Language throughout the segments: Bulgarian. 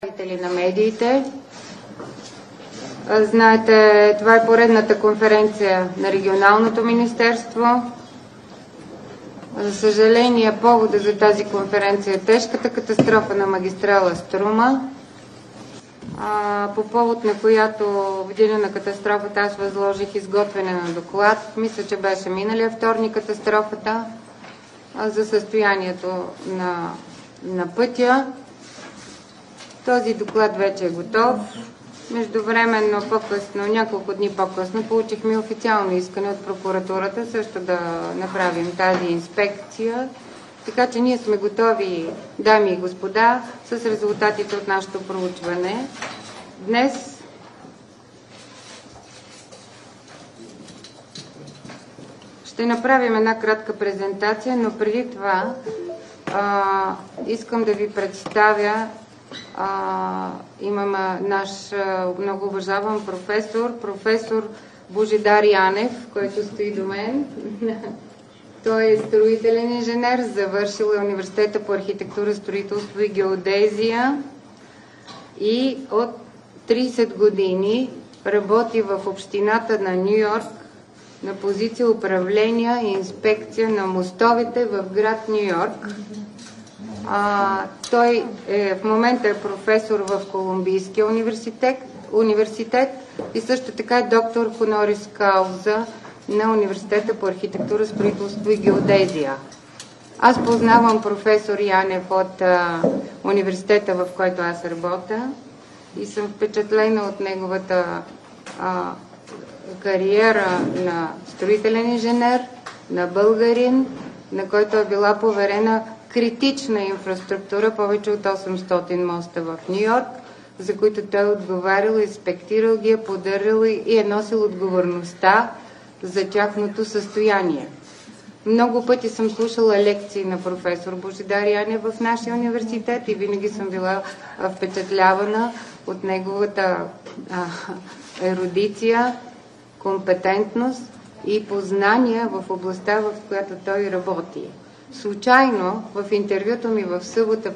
представители на медиите. Знаете, това е поредната конференция на Регионалното министерство. За съжаление, повода за тази конференция е тежката катастрофа на магистрала Струма, по повод на която в деня на катастрофата аз възложих изготвяне на доклад. Мисля, че беше миналия вторник катастрофата, за състоянието на пътя. Този доклад вече е готов. Междувременно, няколко дни по-късно, получихме официално искане от прокуратурата също да направим тази инспекция. Така че ние сме готови, дами и господа, с резултатите от нашето проучване. Днес ще направим една кратка презентация, но преди това искам да ви представя. Имаме наш много уважаван професор Божидар Янев, който стои до мен. Той е строителен инженер, завършил е Университета по архитектура, строителство и геодезия и от 30 години работи в общината на Ню Йорк на позиция управление и инспекция на мостовете в град Ню Йорк. Той в момента е професор в Колумбийския университет и също така е доктор хонорис кауза на Университета по архитектура, строителство и геодезия. Аз познавам професор Янев от университета, в който аз работя, и съм впечатлена от неговата кариера на строителен инженер, на българин, на който е била поверена критична инфраструктура, повече от 800 моста в Ню Йорк, за които той е отговарял, инспектирал ги, е поддържал и е носил отговорността за тяхното състояние. Много пъти съм слушала лекции на професор Божидар Янев в нашия университет и винаги съм била впечатлявана от неговата ерудиция, компетентност и познания в областта, в която той работи. Случайно в интервюто ми в събота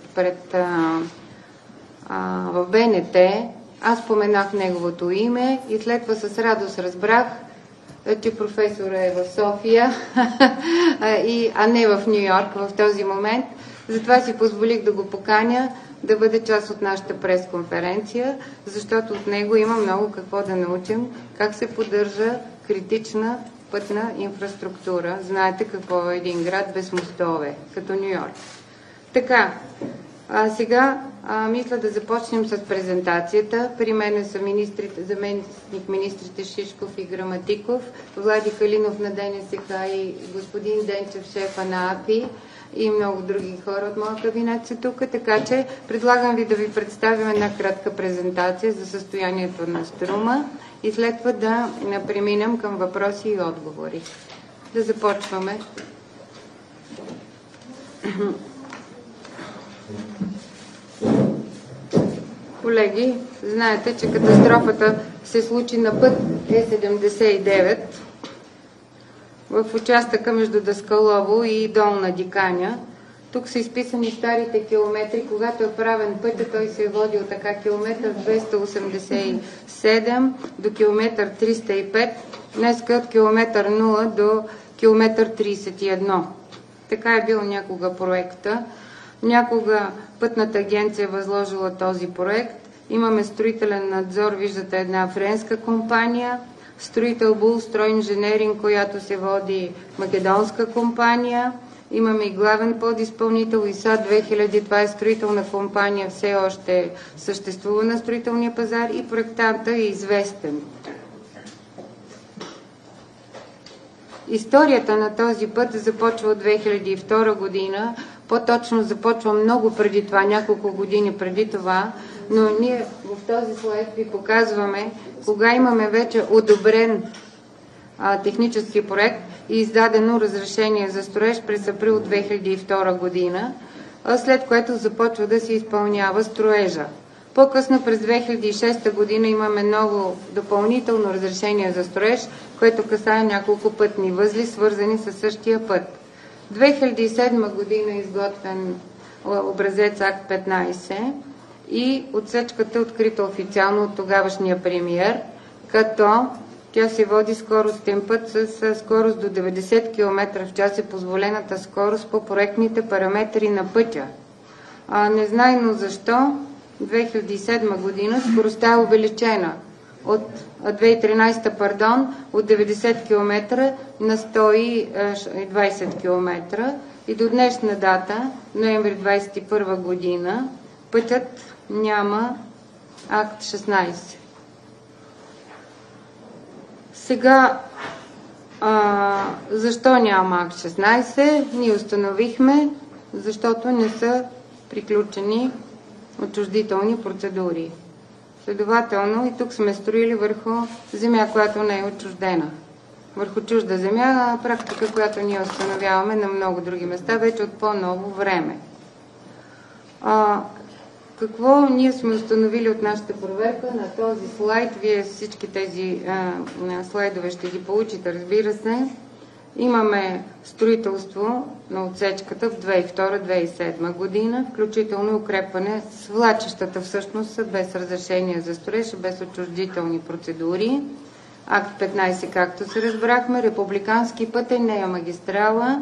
в БНТ аз споменах неговото име и след това с радост разбрах, че професора е в София, а не в Ню Йорк в този момент. Затова си позволих да го поканя да бъде част от нашата пресконференция, защото от него има много какво да научим, как се поддържа критична пътна инфраструктура. Знаете какво е един град без мостове, като Ню Йорк. Така, сега мисля да започнем с презентацията. При мен са заместник министрите Шишков и Граматиков, Влади Калинов на ДНСК и господин Денчев, шефа на АПИ, и много други хора от моя кабинет са тук, така че предлагам ви да ви представим една кратка презентация за състоянието на Струма и след това да преминем към въпроси и отговори. Да започваме. Колеги, знаете, че катастрофата се случи на път Е79 в участъка между Даскалово и Долна Диканя. Тук са изписани старите километри. Когато е правен пътя, той се е водил така километър 287 до километър 305, днеска от километър 0 до километър 31. Така е бил някога проекта. Някога пътната агенция е възложила този проект. Имаме строителен надзор, виждате една френска компания, Строител Бул Стройинженеринг, която се води македонска компания. Имаме и главен подизпълнител ИСА 2000, това е строителна компания, все още съществува на строителния пазар и проектанта е известен. Историята на този път започва от 2002 година, по-точно започва много преди това, няколко години преди това, но ние в този слайд ви показваме кога имаме вече одобрен технически проект и издадено разрешение за строеж през април 2002 година, след което започва да се изпълнява строежа. По-късно през 2006 година имаме ново допълнително разрешение за строеж, което касае няколко пътни възли, свързани със същия път. 2007 година е изготвен образец Акт 15 и отсечката открита официално от тогавашния премиер, като тя се води скоростен път с скорост до 90 км в час е позволената скорост по проектните параметри на пътя. Незнайно защо 2007 година скоростта е увеличена от 2013, от 90 км на 120 км и до днешна дата, ноември 2021 година, пътят няма акт 16. Сега, защо няма акт 16? Ние установихме, защото не са приключени отчуждителни процедури. Следователно и тук сме строили върху земя, която не е отчуждена. Върху чужда земя, практика, която ние установяваме на много други места, вече от по-ново време. Какво ние сме установили от нашата проверка на този слайд? Вие всички тези слайдове ще ги получите, разбира се. Имаме строителство на отсечката в 2002-2007 година, включително укрепване с влачещата всъщност без разрешение за строеж, без отчуждителни процедури. Акт 15, както се разбрахме, републикански пътен, нея магистрала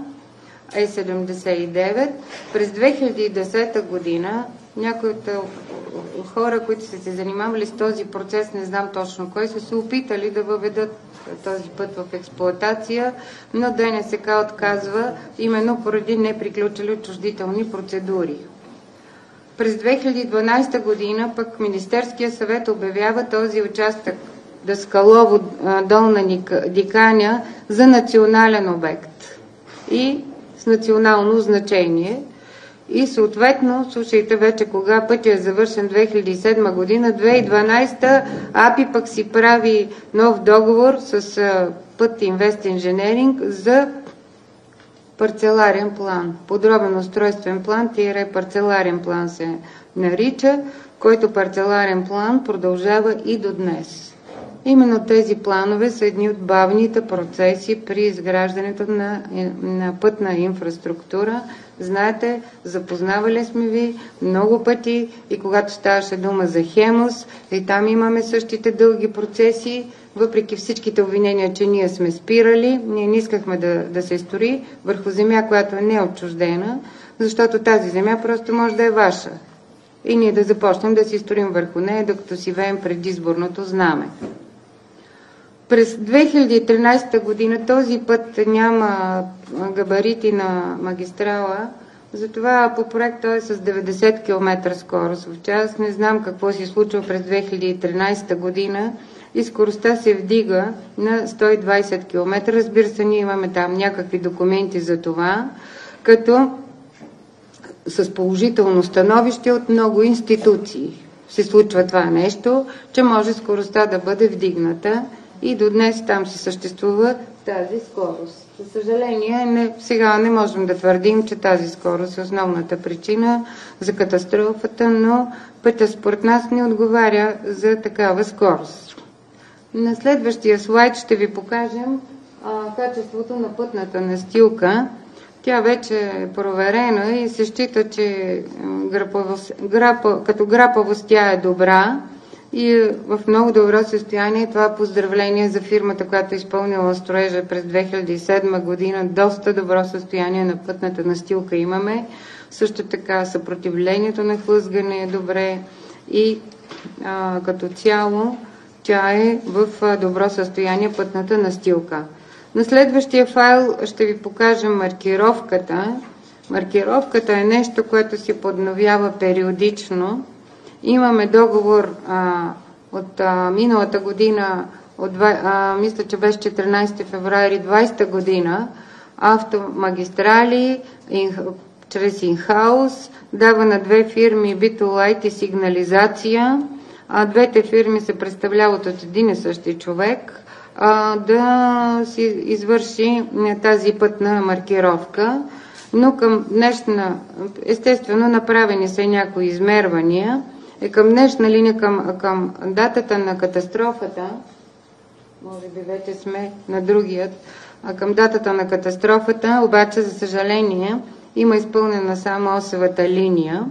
Е79. През 2010 година някои от хора, които са се занимавали с този процес, не знам точно кой, са се опитали да въведат този път в експлоатация, но ДНСК отказва именно поради неприключили отчуждителни процедури. През 2012 година пък Министерския съвет обявява този участък Даскалово Долна Диканя за национален обект и с национално значение. И съответно, слушайте вече кога пътя е завършен 2007 година, 2012 АПИ пък си прави нов договор с Път Инвест Инженеринг за парцеларен план. Подробен устройствен план, парцеларен план се нарича, който парцеларен план продължава и до днес. Именно тези планове са едни от бавните процеси при изграждането на пътна инфраструктура. Знаете, запознавали сме ви много пъти и когато ставаше дума за Хемус, и там имаме същите дълги процеси, въпреки всичките обвинения, че ние сме спирали, ние не искахме да се строи върху земя, която не е отчуждена, защото тази земя просто може да е ваша. И ние да започнем да си строим върху нея, докато си веем предизборното знаме. През 2013 година този път няма габарити на магистрала, затова по проект той е с 90 км скорост в час. Не знам какво се случва през 2013 година и скоростта се вдига на 120 км. Разбира се, ние имаме там някакви документи за това, като с положително становище от много институции се случва това нещо, че може скоростта да бъде вдигната. И до днес там се съществува тази скорост. За съжаление, сега не можем да твърдим, че тази скорост е основната причина за катастрофата, но пътя според нас не отговаря за такава скорост. На следващия слайд ще ви покажем качеството на пътната настилка. Тя вече е проверена и се счита, че като грапавост тя е добра и в много добро състояние. Това поздравление за фирмата, която е изпълнила строежа през 2007 година. Доста добро състояние на пътната настилка имаме. Също така съпротивлението на хлъзгане е добре и като цяло тя е в добро състояние пътната настилка. На следващия файл ще ви покажем маркировката. Маркировката е нещо, което се подновява периодично. Имаме договор от миналата година, мисля, че беше 14 февруари 20 година, автомагистрали, чрез инхаус, дава на две фирми Битолайт и сигнализация. Двете фирми се представляват от един и същи човек, да си извърши тази пътна маркировка. Но към днешна, естествено, направени са някои измервания. Към днешна линия, към датата на катастрофата, може би вече сме на другият, към датата на катастрофата, обаче, за съжаление, има изпълнена само осевата линия,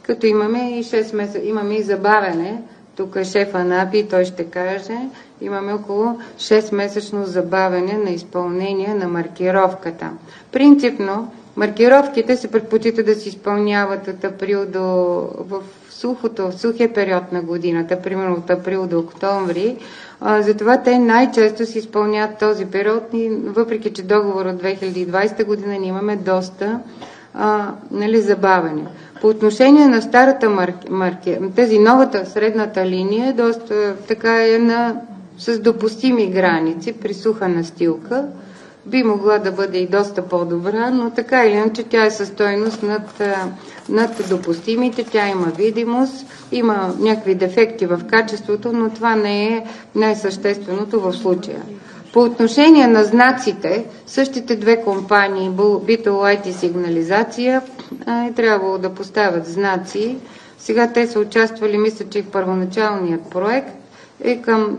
като имаме и 6 месеца, имаме и забавене. Тук е шефа на АПИ, той ще каже, имаме около 6-месечно забавене на изпълнение на маркировката. Принципно, маркировките се предпочита да се изпълняват от април в сухия период на годината, примерно от април до октомври. Затова те най-често се изпълняват този период и въпреки, че договор от 2020 година ние имаме доста забавене. По отношение на старата тази новата средната линия е доста така с допустими граници при суха настилка. Би могла да бъде и доста по-добра, но така или иначе тя е със стойност над допустимите, тя има видимост, има някакви дефекти в качеството, но това не е най-същественото в случая. По отношение на знаците, същите две компании, Beetle Light и Сигнализация, е трябвало да поставят знаци. Сега те са участвали, мисля, че и в първоначалният проект към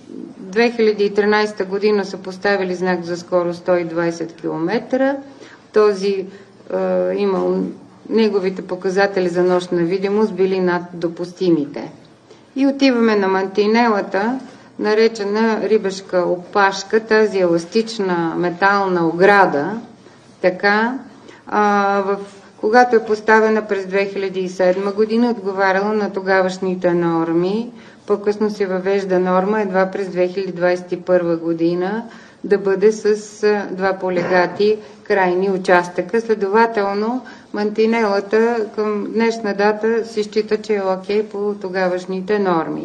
2013 година са поставили знак за скорост 120 км. Този имал неговите показатели за нощна видимост били над допустимите. И отиваме на мантинелата, наречена рибешка опашка, тази еластична метална ограда, така, когато е поставена през 2007 година, отговаряла на тогавашните норми. По-късно се въвежда норма едва през 2021 година да бъде с 2 полегати крайни участъка. Следователно, мантинелата към днешна дата се счита, че е окей по тогавашните норми.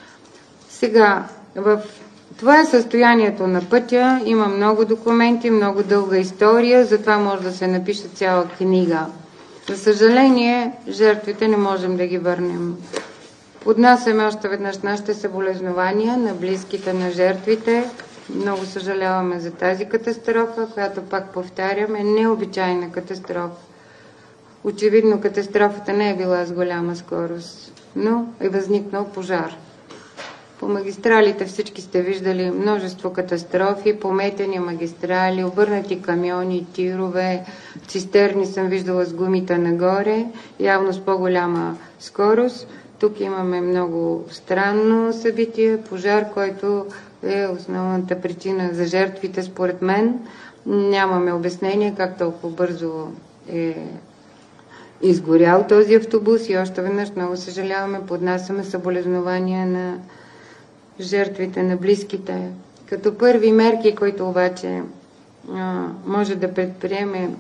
Сега, това е състоянието на пътя. Има много документи, много дълга история, затова може да се напише цяла книга. За съжаление, жертвите не можем да ги върнем. Поднасяме още веднъж нашите съболезнования на близките на жертвите. Много съжаляваме за тази катастрофа, която, пак повтарям, е необичайна катастрофа. Очевидно катастрофата не е била с голяма скорост, но е възникнал пожар. По магистралите всички сте виждали множество катастрофи, пометени магистрали, обърнати камиони, тирове, цистерни съм виждала с гумите нагоре, явно с по-голяма скорост. Тук имаме много странно събитие, пожар, който е основната причина за жертвите, според мен. Нямаме обяснение как толкова бързо е изгорял този автобус и още веднъж много съжаляваме, поднасяме съболезнования на жертвите, на близките. Като първи мерки, които обаче може да предприеме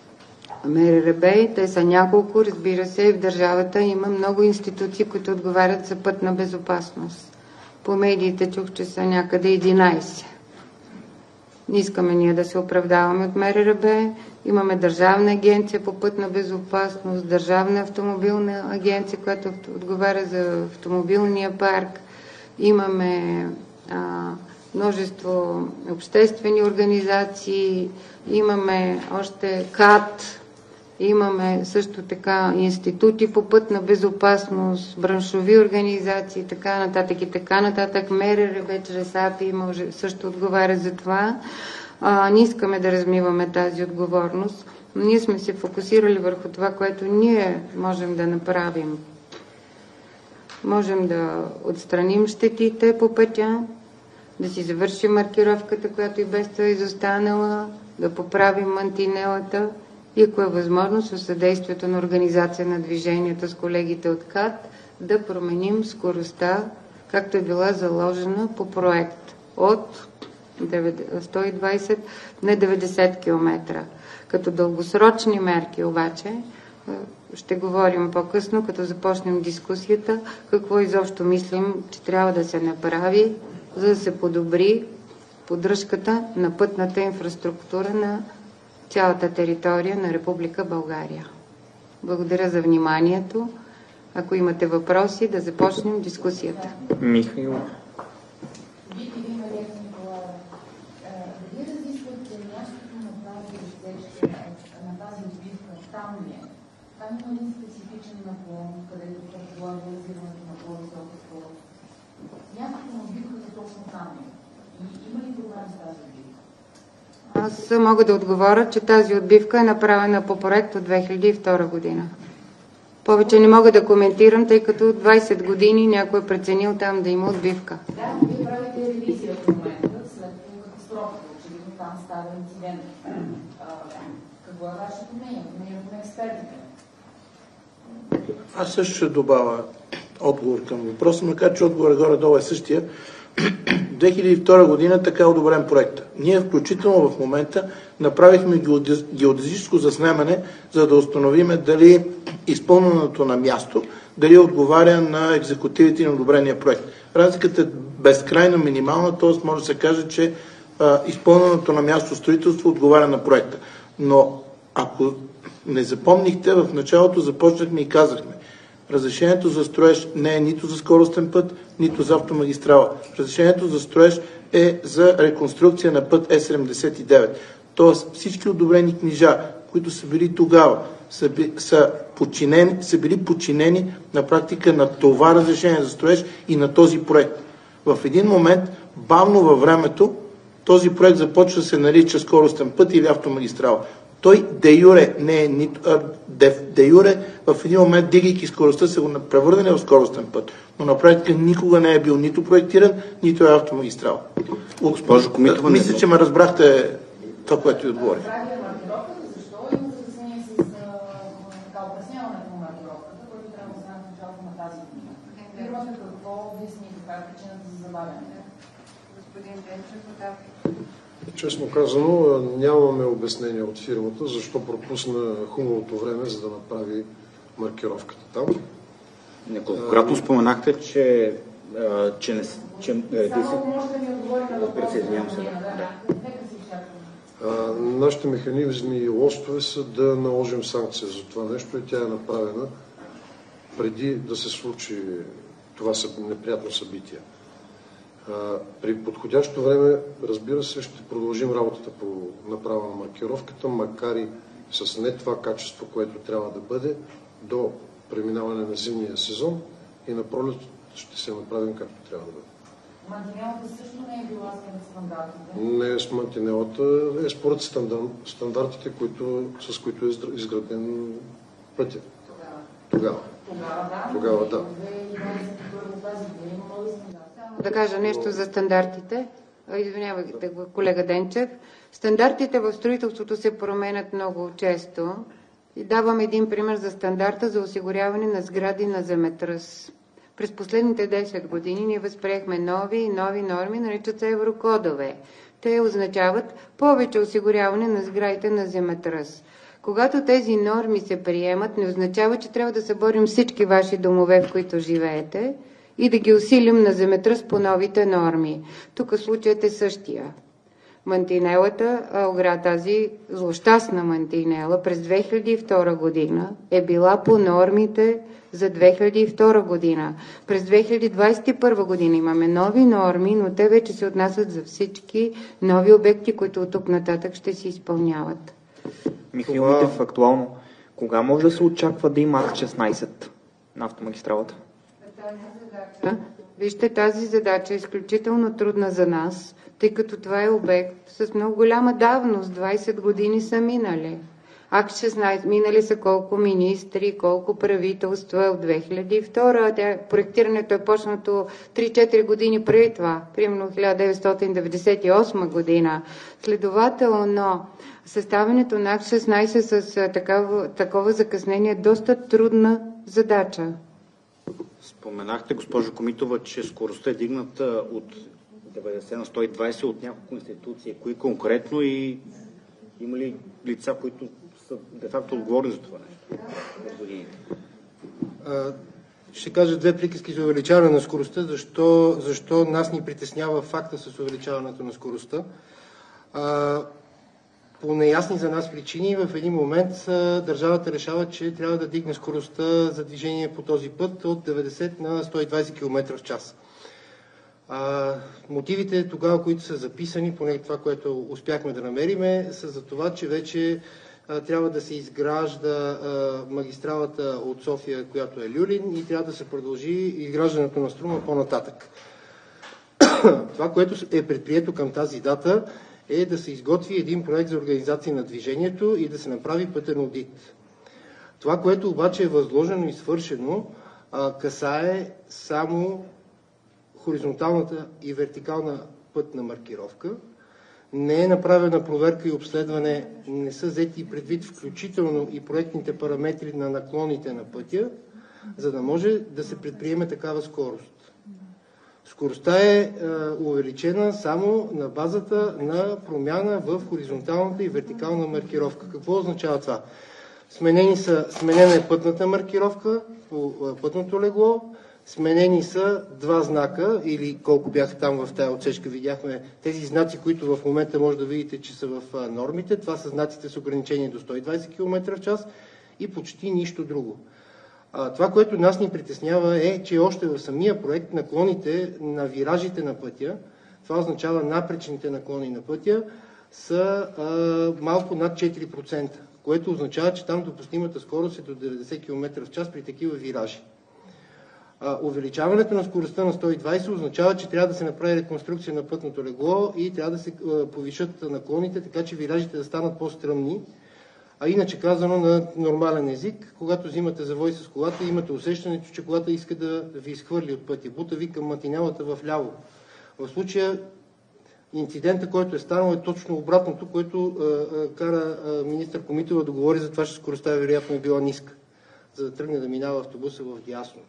МРРБ, те са няколко, разбира се, и в държавата има много институции, които отговарят за пътна безопасност. По медиите чух, че са някъде 11. Не искаме ние да се оправдаваме от МРРБ. Имаме Държавна агенция по пътна безопасност, Държавна автомобилна агенция, която отговаря за автомобилния парк. Имаме множество обществени организации, имаме още КАТ, имаме също така институти по пътна безопасност, браншови организации, така нататък и така нататък. МРРБ чрез АПИ също отговаря за това. Не искаме да размиваме тази отговорност. Ние сме се фокусирали върху това, което ние можем да направим. Можем да отстраним щетите по пътя, да си завършим маркировката, която и без това е изостанала, да поправим мантинелата и, ако е възможно, със съдействието на организация на движението с колегите от КАТ, да променим скоростта, както е била заложена по проект от 120 на 90 км. Като дългосрочни мерки обаче, ще говорим по-късно, като започнем дискусията, какво изобщо мислим, че трябва да се направи, за да се подобри поддръжката на пътната инфраструктура на цялата територия на Република България. Благодаря за вниманието. Ако имате въпроси, да започнем дискусията. Михаил. Там има един специфичен наклон, където предполага реализирането на по-висока скорост. Някакво отбивката точно там е. Има ли проблем с тази отбивка? Аз мога да отговоря, че тази отбивка е направена по проект от 2002 година. Повече не мога да коментирам, тъй като 20 години някой е преценил там да има отбивка. Да, но вие правите ревизия в момента, след катастрофата. Очевидно там става инцидент. Какво е вашето мнение? Мнението на експертите? Аз също ще добавя отговор към въпроса, макар че отговор горе-долу е същия. 2002 година така е одобрен проекта. Ние включително в момента направихме геодезическо заснемане, за да установиме дали изпълненото на място, дали отговаря на екзекутивите на одобрения проект. Разликата е безкрайно минимална, т.е. може да се каже, че изпълненото на място строителство отговаря на проекта. Но ако не запомнихте, в началото започнахме и казахме, разрешението за строеж не е нито за скоростен път, нито за автомагистрала. Разрешението за строеж е за реконструкция на път Е79. Тоест всички одобрени книжа, които са били тогава, са били подчинени на практика на това разрешение за строеж и на този проект. В един момент, бавно във времето, този проект започва да се нарича скоростен път или автомагистрала. Той де юре не е нито... Де юре в един момент, дигайки скоростта, се го превърне в скоростен път. Но на практика никога не е бил нито проектиран, нито е автомагистрал. Госпожо Комитова, мисля, че ме разбрахте това, което ви отговорих. Прави маркировката, защо има закъснение с опресняването на маркировката, което трябва да знае в началото на тази година? Фирмата какво обясни, каква е причината за забавяне? Господин Денчев, да. Честно казано, нямаме обяснение от фирмата, защо пропусна хубавото време, за да направи маркировката там. Неколкократно споменахте, че Само може да ми отговори на въпроса. Нашите механизми и лостове са да наложим санкция за това нещо и тя е направена преди да се случи това неприятно събитие. При подходящо време, разбира се, ще продължим работата по направа на маркировката, макар и с не това качество, което трябва да бъде, до преминаване на зимния сезон и на пролет ще се направим както трябва да бъде. Мантинелата също не е била според стандартите? Не е с мантинелата, е според стандартите, с които е изграден пътя. Тогава да. Да кажа нещо за стандартите. Извинявайте, колега Денчев. Стандартите в строителството се променят много често. И давам един пример за стандарта за осигуряване на сгради на земетръс. През последните 10 години ние възприехме нови норми, наричат се еврокодове. Те означават повече осигуряване на сградите на земетръс. Когато тези норми се приемат, не означава, че трябва да съборим всички ваши домове, в които живеете, и да ги усилим на земетръс по новите норми. Тук случаят е същия. Мантинелата, тази злощастна мантинела през 2002 година е била по нормите за 2002 година. През 2021 година имаме нови норми, но те вече се отнасят за всички нови обекти, които от тук нататък ще се изпълняват. Михаил Митев, актуално. Кога може да се очаква да има акт 16 на автомагистралата? Вижте, тази задача е изключително трудна за нас, тъй като това е обект с много голяма давност. 20 години са минали. Акт 16 минали са колко министри, колко правителства от 2002. Проектирането е почнато 3-4 години преди това, примерно 1998 година. Следователно, съставянето на акт 16 с такова закъснение е доста трудна задача. Споменахте, госпожо Комитова, че скоростта е дигната от 90 на 120 от няколко институции. Кои конкретно и има ли лица, които са де-факто отговорни за това нещо? Ще кажа две приказки за увеличаване на скоростта. Защо нас ни притеснява факта с увеличаването на скоростта? По неясни за нас причини в един момент държавата решава, че трябва да дигне скоростта за движение по този път от 90 на 120 км в час. Мотивите тогава, които са записани, поне това, което успяхме да намериме, са за това, че вече трябва да се изгражда магистралата от София, която е Люлин, и трябва да се продължи изграждането на Струма по-нататък. Това, което е предприето към тази дата, е да се изготви един проект за организация на движението и да се направи пътен одит. Това, което обаче е възложено и свършено, касае само хоризонталната и вертикална пътна маркировка. Не е направена проверка и обследване, не са взети предвид включително и проектните параметри на наклоните на пътя, за да може да се предприеме такава скорост. Скоростта е увеличена само на базата на промяна в хоризонталната и вертикална маркировка. Какво означава това? Сменена е пътната маркировка по пътното легло, сменени са два знака, или колко бяха там в тази отсечка, видяхме тези знаци, които в момента може да видите, че са в нормите. Това са знаците с ограничение до 120 км в час и почти нищо друго. Това, което нас ни притеснява е, че още в самия проект наклоните на виражите на пътя, това означава напречните наклони на пътя, са малко над 4%, което означава, че там допустимата скорост е до 90 км в час при такива виражи. Увеличаването на скоростта на 120 означава, че трябва да се направи реконструкция на пътното легло и трябва да се повишат наклоните, така че виражите да станат по-стръмни. А иначе казано на нормален език, когато взимате завой с колата, имате усещането, че колата иска да ви изхвърли от пътя. Бута ви към матинелата в ляво. В случая инцидента, който е станал, е точно обратното, което кара министър Комитова да говори за това, че скоростта вероятно е била ниска, за да тръгне да минава автобуса в дясно.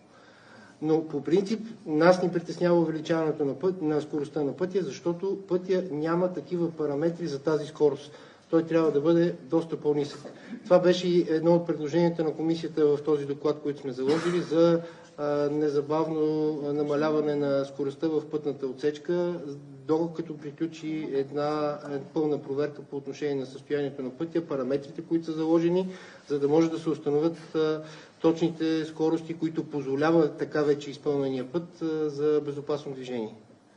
Но по принцип нас ни притеснява увеличаването на скоростта на пътя, защото пътя няма такива параметри за тази скорост. Той трябва да бъде доста по-нисък. Това беше и едно от предложенията на комисията в този доклад, който сме заложили за незабавно намаляване на скоростта в пътната отсечка, докато приключи една пълна проверка по отношение на състоянието на пътя, параметрите, които са заложени, за да може да се установят точните скорости, които позволяват така вече изпълнения път за безопасно движение.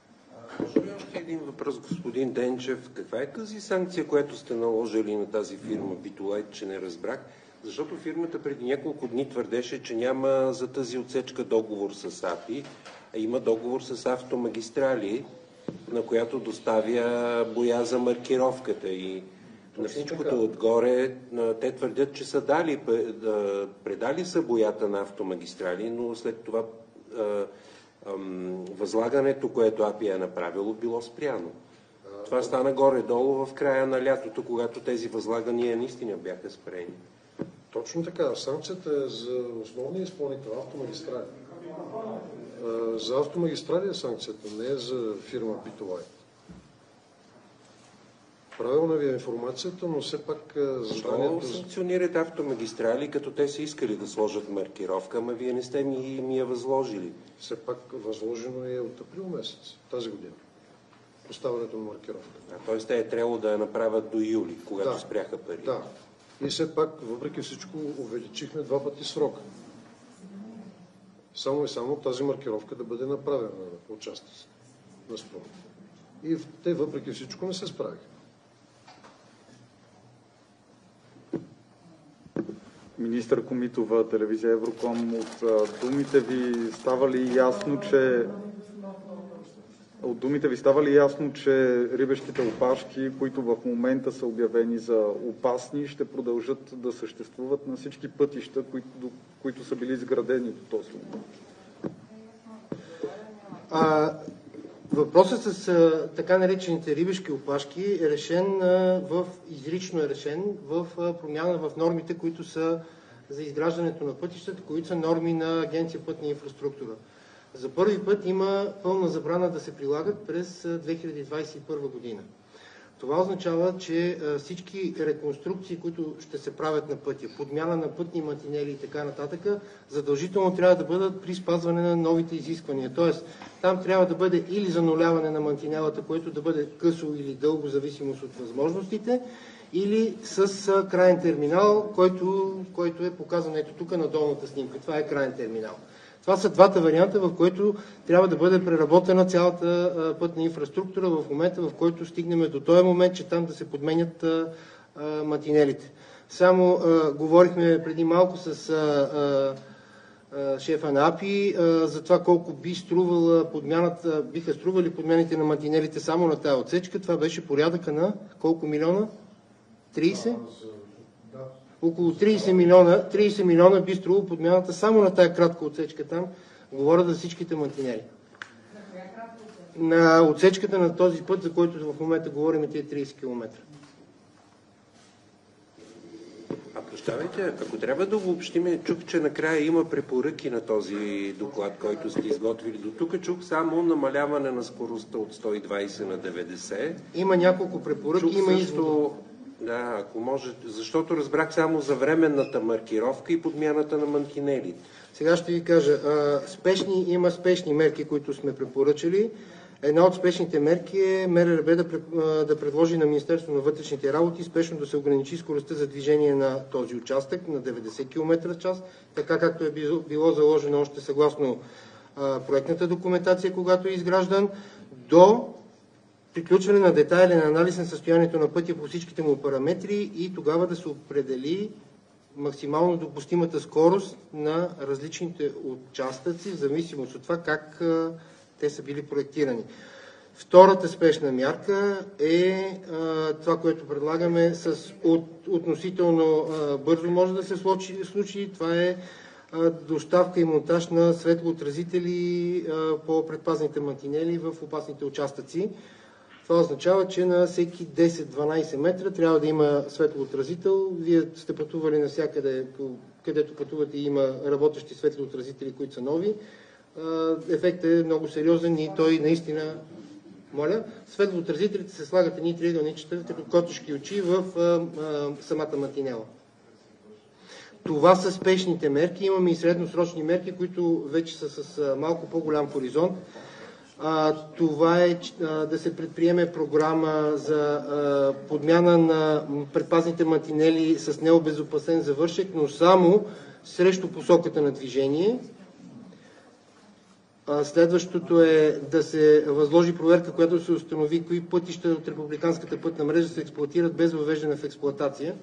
Може ли още един въпрос, господин Денчев? Каква е тази санкция, която сте наложили на тази фирма Битолайт, че не разбрах? Защото фирмата преди няколко дни твърдеше, че няма за тази отсечка договор с АПИ, а има договор с Автомагистрали, на която доставя боя за маркировката. И на всичкото отгоре те твърдят, че са предали са боята на Автомагистрали, но след това възлагането, което АПИ е направило, било спряно. Това стана горе-долу в края на лятото, когато тези възлагания наистина бяха спрени. Точно така. Санкцията е за основния изпълнител, Автомагистрали. За Автомагистрали е санкцията, не е за фирма Битолайт. Правилна ви е информацията, но все пак заданието... Защо санкционират Автомагистрали, като те са искали да сложат маркировка, ама вие не сте ми я възложили? Все пак възложено е от април месец, тази година. Поставянето на маркировка. Т.е. те е трябвало да я направят до юли, когато спряха пари. Да. И все пак, въпреки всичко, увеличихме 2 пъти срока. Само и само тази маркировка да бъде направена на участъците на спорта. И те, въпреки всичко, не се справиха. Министър Комитова, телевизия Евроком, от думите ви става ли ясно, че рибешките опашки, които в момента са обявени за опасни, ще продължат да съществуват на всички пътища, които са били изградени до този момент? Въпросът с така наречените рибешки опашки е решен изрично е решен в промяна в нормите, които са за изграждането на пътищата, които са норми на Агенция пътна инфраструктура. За първи път има пълна забрана да се прилагат през 2021 година. Това означава, че всички реконструкции, които ще се правят на пътя, подмяна на пътни мантинели и така нататък, задължително трябва да бъдат при спазване на новите изисквания. Тоест, там трябва да бъде или зануляване на мантинелата, което да бъде късо или дълго, в зависимост от възможностите, или с краен терминал, който е показан ето тук на долната снимка. Това е краен терминал. Това са двата варианта, в които трябва да бъде преработена цялата пътна инфраструктура в момента, в който стигнем до този момент, че там да се подменят мантинелите. Само говорихме преди малко с шефа на АПИ за това колко биха стрували подмяните на мантинелите само на тази отсечка. Това беше порядъка на колко милиона? 30? около 30 милиона би струвало подмяната само на тая кратка отсечка там. Говоря за всичките мантинели. На отсечката на този път, за който в момента говорим, тия 30 км. Прощавайте, ако трябва да обобщим, чух, че накрая има препоръки на този доклад, който сте изготвили. До тук чух само намаляване на скоростта от 120 на 90. Има няколко препоръки, има изводи. Да, ако може, защото разбрах само за временната маркировка и подмяната на мантинелите. Сега ще ви кажа, има спешни мерки, които сме препоръчали. Една от спешните мерки е МРРБ да предложи на Министерството на вътрешните работи спешно да се ограничи скоростта за движение на този участък на 90 км в час, така както е било заложено още съгласно проектната документация, когато е изграждан, до приключване на детайлен анализ на състоянието на пътя по всичките му параметри и тогава да се определи максимално допустимата скорост на различните участъци, в зависимост от това как те са били проектирани. Втората спешна мярка е това, което предлагаме относително бързо може да се случи. Това е доставка и монтаж на светлоотразители по предпазните мантинели в опасните участъци. Това означава, че на всеки 10-12 метра трябва да има светлоотразител. Вие сте пътували навсякъде, където пътувате, има работещи светлоотразители, които са нови. Ефектът е много сериозен и той наистина... Светлоотразителите се слагат едни триъгълничета като котешки очи в самата мантинела. Това са спешните мерки. Имаме и средносрочни мерки, които вече са с малко по-голям хоризонт. Това е да се предприеме програма за подмяна на предпазните мантинели с необезопасен завършек, но само срещу посоката на движение. Следващото е да се възложи проверка, която се установи кои пътища от републиканската пътна мрежа се експлоатират без въвеждане в експлоатация.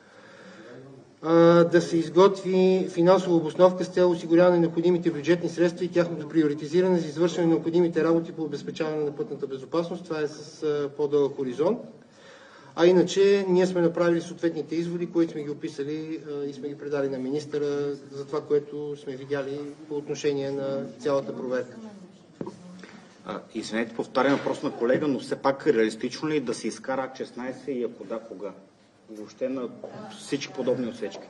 Да се изготви финансова обосновка с цел осигуряване на необходимите бюджетни средства и тяхното приоритизиране за извършване на необходимите работи по обезпечаване на пътната безопасност. Това е с по-дълъг хоризонт. А иначе ние сме направили съответните изводи, които сме ги описали и сме ги предали на министъра за това, което сме видяли по отношение на цялата проверка. Извинете, повтарям въпрос на колега, но все пак реалистично ли да се изкара Акт 16 и ако да, кога? Въобще на всички подобни отсечки.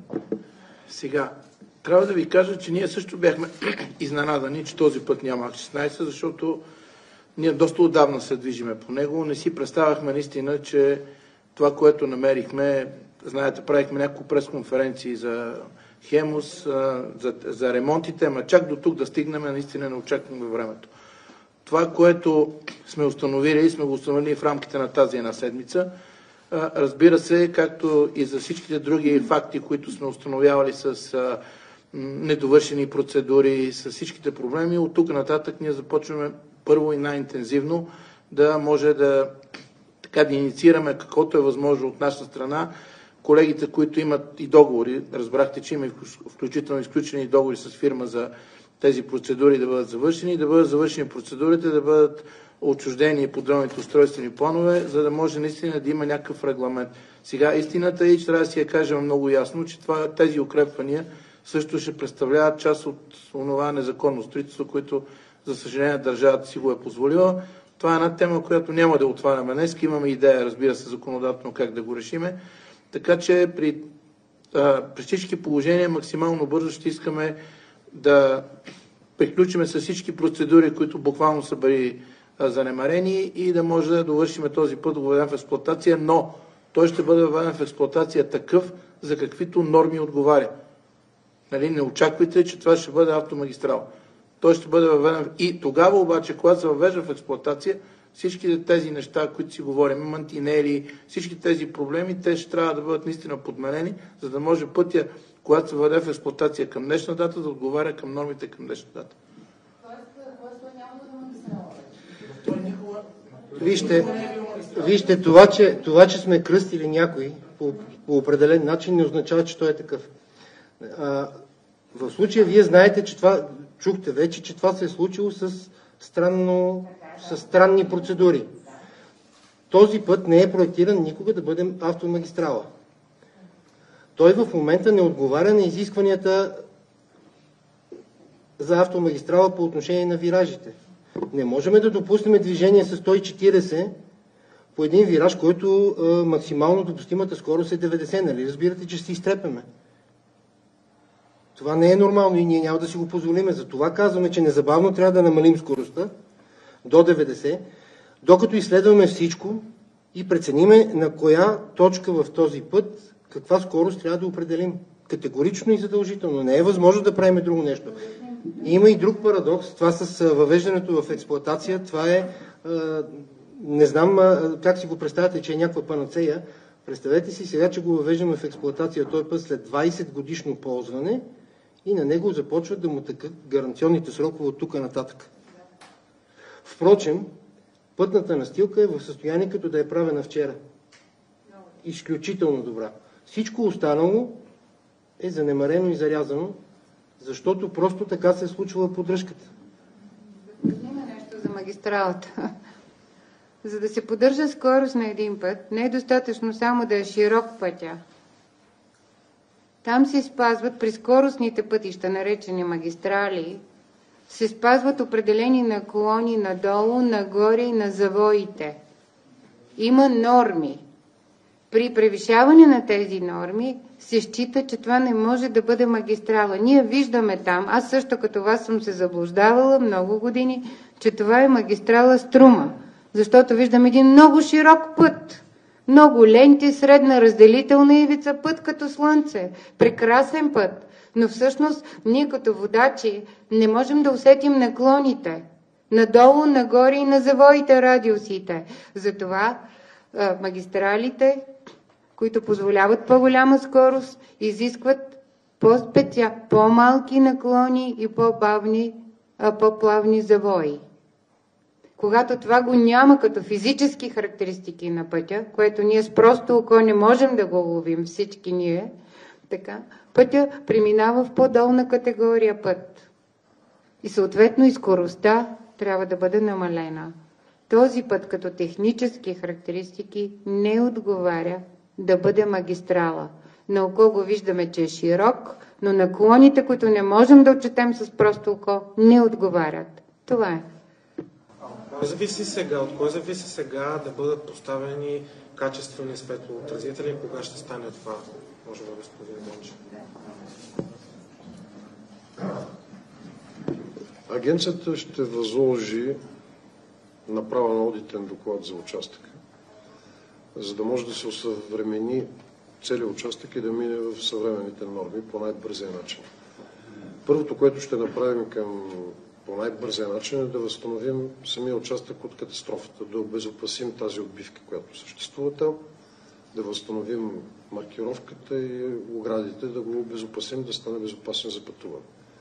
Сега, трябва да ви кажа, че ние също бяхме изненадани, че този път няма Акт 16, защото ние доста отдавна се движиме по него. Не си представяхме наистина, че това, което намерихме, знаете, правихме няколко пресконференции за Хемус, за ремонтите, ама чак до тук да стигнем, наистина не очакваме времето. Това, което сме установили, сме го установили в рамките на тази една седмица, разбира се, както и за всичките други факти, които сме установявали с недовършени процедури, с всичките проблеми, от тук нататък ние започваме първо и най-интензивно да може да инициираме каквото е възможно от наша страна. Колегите, които имат и договори, разбрахте, че има включително изключени договори с фирма за тези процедури да бъдат завършени процедурите, да бъдат отчуждени подробните устройствени планове, за да може наистина да има някакъв регламент. Сега истината е, че трябва да си я кажем много ясно, че тези укрепвания също ще представляват част от онова незаконно строителство, което за съжаление държавата си го е позволила. Това е една тема, която няма да отваряме днес. Имаме идея, разбира се, законодателно как да го решиме. Така че при всички положения максимално бързо ще искаме да приключиме с всички процедури, които буквално са били занемарени и да може да довършим този път, да го въведем в експлоатация, но той ще бъде въведен в експлоатация такъв, за каквито норми отговаря. Нали? Не очаквайте, че това ще бъде автомагистрала. Той ще бъде въведен и тогава обаче, когато се въвежда в експлоатация, всички тези неща, които си говорим, мантинели, всички тези проблеми, те ще трябва да бъдат наистина подменени, за да може пътя, когато се въведе в експлоатация към днешна дата, да отговаря към нормите към днешна дата. Вижте, това, че сме кръстили някой по определен начин, не означава, че той е такъв. В случая вие знаете, че това, чухте вече, че това се е случило с странни процедури. Този път не е проектиран никога да бъде автомагистрала. Той в момента не отговаря на изискванията за автомагистрала по отношение на виражите. Не можем да допуснем движение с 140 по един вираж, който максимално допустимата скорост е 90, нали? Разбирате, че ще се изтрепеме. Това не е нормално и ние няма да си го позволиме. Затова казваме, че незабавно трябва да намалим скоростта до 90, докато изследваме всичко и прецениме на коя точка в този път каква скорост трябва да определим. Категорично и задължително. Не е възможно да правим друго нещо. Има и друг парадокс. Това с въвеждането в експлоатация, това е, не знам как си го представяте, че е някаква панацея. Представете си сега, че го въвеждаме в експлоатация този път след 20 годишно ползване и на него започват да му тъкат гаранционните срокове от тук нататък. Впрочем, пътната настилка е в състояние като да е правена вчера. Изключително добра. Всичко останало е занемарено и зарязано, защото просто така се е случвала поддръжката. Има нещо за магистралата. За да се поддържа скорост на един път, не е достатъчно само да е широк пътя. Там се спазват при скоростните пътища, наречени магистрали, се спазват определени наклони надолу, нагоре и на завоите. Има норми. При превишаване на тези норми се счита, че това не може да бъде магистрала. Ние виждаме там, аз също като вас съм се заблуждавала много години, че това е магистрала Струма, защото виждам един много широк път. Много ленти, средна разделителна ивица, път като слънце. Прекрасен път. Но всъщност ние като водачи не можем да усетим наклоните. Надолу, нагоре и на завоите радиусите. Затова магистралите, които позволяват по-голяма скорост, изискват по-малки наклони и по-плавни завои. Когато това го няма като физически характеристики на пътя, което ние с просто око не можем да го ловим всички ние, така, пътя преминава в по-долна категория път. И съответно и скоростта трябва да бъде намалена. Този път като технически характеристики не отговаря да бъде магистрала. На око го виждаме, че е широк, но наклоните, които не можем да отчетем с просто око, не отговарят. Това е. От кой зависи сега да бъдат поставени качествени светлоотразители? Кога ще стане това? Може да господин Дончев. Агенцията ще възложи направа на одитен доклад за участъка, за да може да се осъвремени целият участък и да мине в съвременните норми по най-бързия начин. Първото, което ще направим по най-бързия начин е да възстановим самия участък от катастрофата, да обезопасим тази отбивка, която съществува там, да възстановим маркировката и оградите, да го обезопасим, да стане безопасен за пътуване.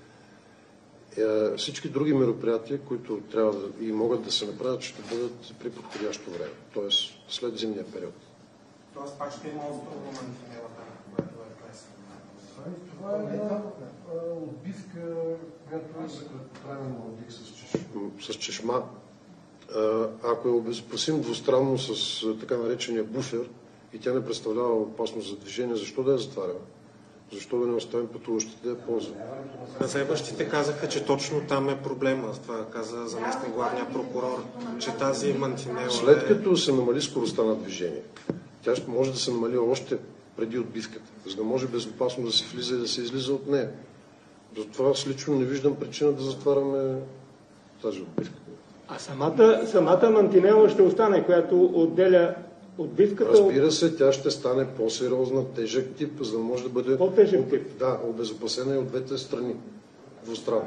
Всички други мероприятия, които трябва и могат да се направят, ще бъдат при подходящо време, т.е. след зимния период. Тоест пак ще има остро на мантинелата, която е плесна. Това е една отбивка, която е за краткотраен отдих с чешма. Ако я обезопасим двустранно с така наречения буфер и тя не представлява опасност за движение, защо да я затваряме? Защо да не оставим пътуващите да я ползват? Разследващите казаха, че точно там е проблема. Това каза заместник главния прокурор, че тази мантинела След като се намали скоростта на движение, тя ще може да се намали още преди отбивката, за да може безопасно да се влиза и да се излиза от нея. Затова аз лично не виждам причина да затваряме тази отбивка. А самата мантинела ще остане, която отделя отбивката? Разбира се, тя ще стане по-сериозна, тежък тип, за да може да бъде по-тежък тип. Да, обезопасена и от двете страни. Двустранно.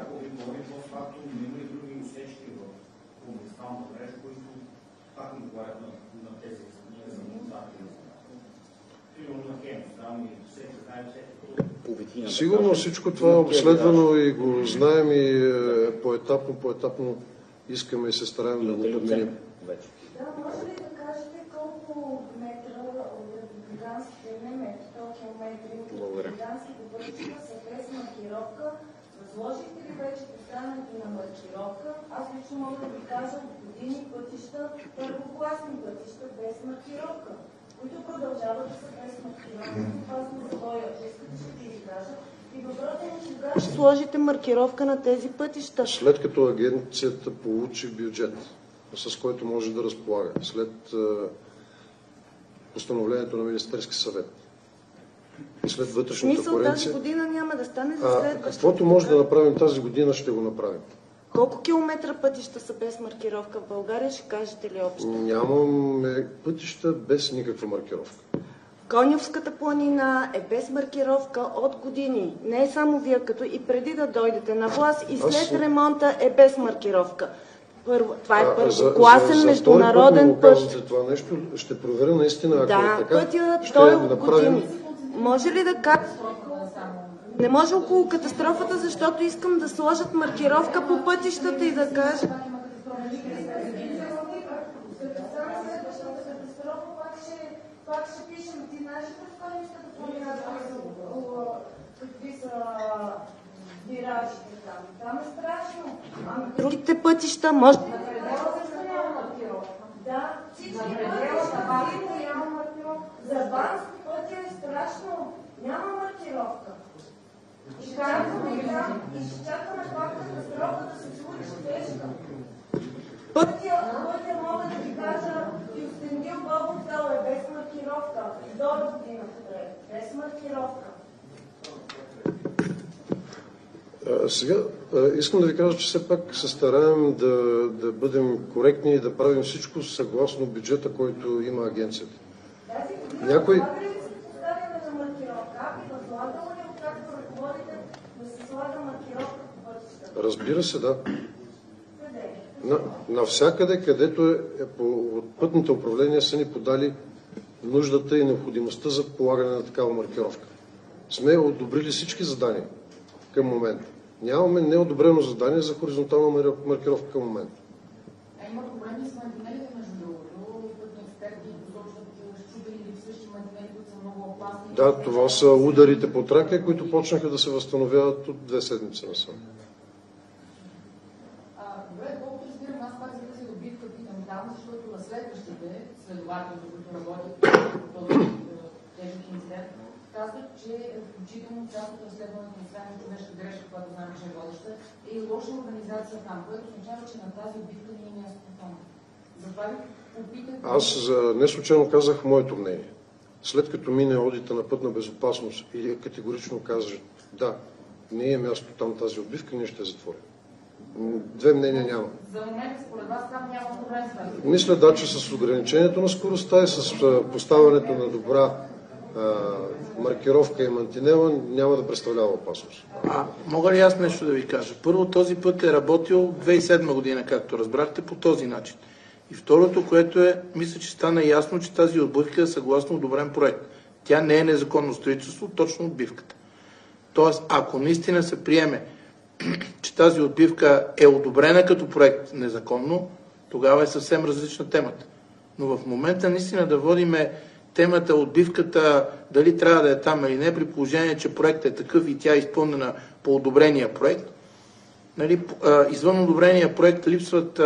Сигурно всичко това е обследвано и го знаем и по-етапно искаме и се стараем да го подменим. Да, може ли да кажете колко метра от републиканските, не метри, километри от републиканските пътища са без маркировка? Възложихте ли вече поставянето на маркировка? Аз лично мога да ви кажа от години пътища, първокласни пътища без маркировка. които продължават да са без маркировка, опасно за боя. Искате ще ви кажа. И въпросът е, кога ще сложите маркировка на тези пътища? След като агенцията получи бюджет, с който може да разполага, след постановлението на Министерски съвет и след вътрешната корекция... Тази година няма да стане за следващата. Каквото може да направим тази година, ще го направим. Колко километра пътища са без маркировка в България, ще кажете ли общо? Нямаме пътища без никаква маркировка. Коневската планина е без маркировка от години. Не е само вие, като и преди да дойдете на власт, и след ремонта е без маркировка. Това е първокласен международен път. Това нещо ще проверя наистина, ако да, е така. Пътя той е от години. Може ли да кажа? Не може около катастрофата, защото искам да сложат маркировка по пътищата и да кажа. Пак ще пишем, ти знаеш ли Коневската планина какви са виражите там? Там е страшно. Другите пътища може... На предела също няма маркировка. Да, всички пътища няма маркировка. За Банско пътя е страшно. Няма маркировка. И ще чакаме пак катастрофа да се случи тежка. Пътя мога да ви кажа, Кюстендил Бобовдал е без маркировка. До годината е без маркировка. Сега искам да ви кажа, че все пак се стараем да бъдем коректни и да правим всичко съгласно бюджета, който има агенцията. Някой... Разбира се, да. Навсякъде, където от пътните управления са ни подали нуждата и необходимостта за полагане на такава маркировка. Сме одобрили всички задания към момента. Нямаме неодобрено задание за хоризонтална маркировка към момента. Има проблеми с мантинелите, между другото. Пътни експерти посочват счупени или същи мантинели, които са много опасни. Да, това са ударите по Тракия, които почнаха да се възстановяват от 2 седмици насам. Добре, колкото разбирам, аз пак за тази добивка питам там, защото на следващите следователи, които работят по този тежък инцидент, казват, че включително част от разследването на страна човешка грешка, която знаем, че е водеща, е и лоша организация там, което означава, че на тази отбивка не е място там. Затова ви попитах... Аз не случайно казах моето мнение. След като мине одита на пътна безопасност и категорично каже, да, не е място там тази отбивка, ние ще я затворим. Две мнения няма. За момента, според вас, там няма проблем с тази? Мисля, да, че с ограничението на скоростта и с поставянето на добра маркировка и мантинела няма да представлява опасност. Мога ли аз нещо да ви кажа? Първо, този път е работил 2007 година, както разбрахте, по този начин. И второто, което е, мисля, че стана ясно, че тази отбивка е съгласно одобрен проект. Тя не е незаконно строителство, точно отбивката. Тоест, ако наистина се приеме, че тази отбивка е одобрена като проект незаконно, тогава е съвсем различна темата. Но в момента наистина да водиме темата отбивката, дали трябва да е там или не, при положение, че проектът е такъв и тя е изпълнена по одобрения проект. Нали, извън одобрения проект липсват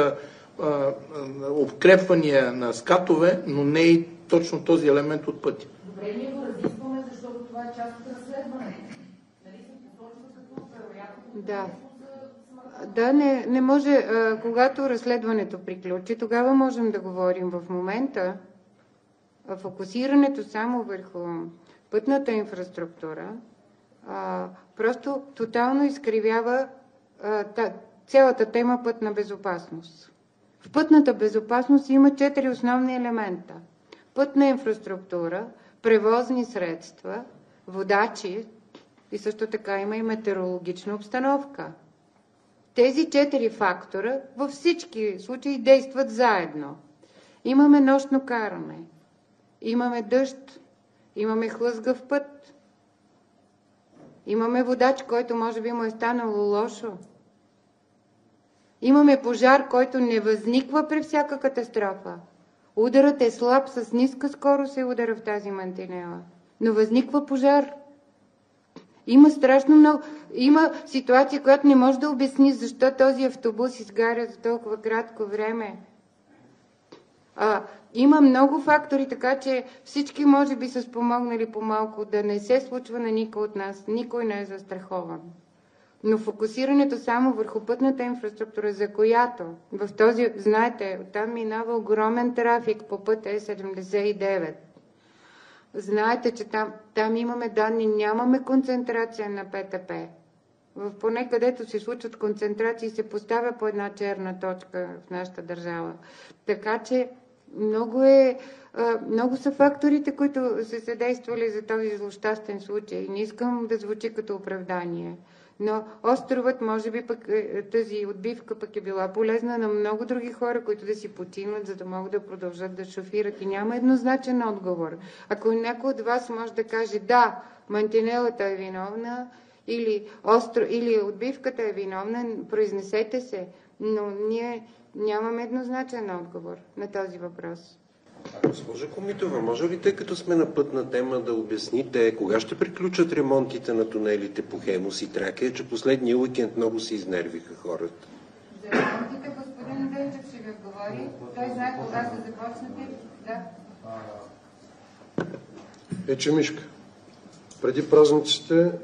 обкрепвания на скатове, но не и точно този елемент от пътя. Добре, ние го разискваме, защото това е част от разследването. Нали се посочва като вероятно... Да. Да, не може, когато разследването приключи, тогава можем да говорим. В момента фокусирането само върху пътната инфраструктура просто тотално изкривява цялата тема пътна безопасност. В пътната безопасност има 4 основни елемента. Пътна инфраструктура, превозни средства, водачи и също така има и метеорологична обстановка. Тези 4 фактора във всички случаи действат заедно. Имаме нощно каране, имаме дъжд, имаме хлъзгав път, имаме водач, който може би му е станало лошо. Имаме пожар, който не възниква при всяка катастрофа. Ударът е слаб, с ниска скорост се удара в тази мантинела, но възниква пожар. Има страшно много. Има ситуация, която не може да обясни защо този автобус изгаря за толкова кратко време. Има много фактори, така че всички може би са спомогнали по-малко да не се случва на никой от нас. Никой не е застрахован. Но фокусирането само върху пътната инфраструктура, за която в този, знаете, оттам минава огромен трафик по път Е79. Знаете, че там имаме данни, нямаме концентрация на ПТП. Поне където се случват концентрации, се поставя по една черна точка в нашата държава. Така че много са факторите, които са съдействали за този злощастен случай. Не искам да звучи като оправдание. Но островът, може би пък тази отбивка пък е била полезна на много други хора, които да си починат, за да могат да продължат да шофират. И няма еднозначен отговор. Ако някой от вас може да каже да, мантинелата е виновна или отбивката е виновна, произнесете се. Но ние нямаме еднозначен отговор на този въпрос. Госпожа Комитова, може ли, тъй като сме на пътна тема, да обясните кога ще приключат ремонтите на тунелите по Хемус и Тракия, че последния уикенд много се изнервиха хората? За ремонтите господин Денчев ще ви отговори. Той знае кога са започнати. Да. Ечемишка. Преди празниците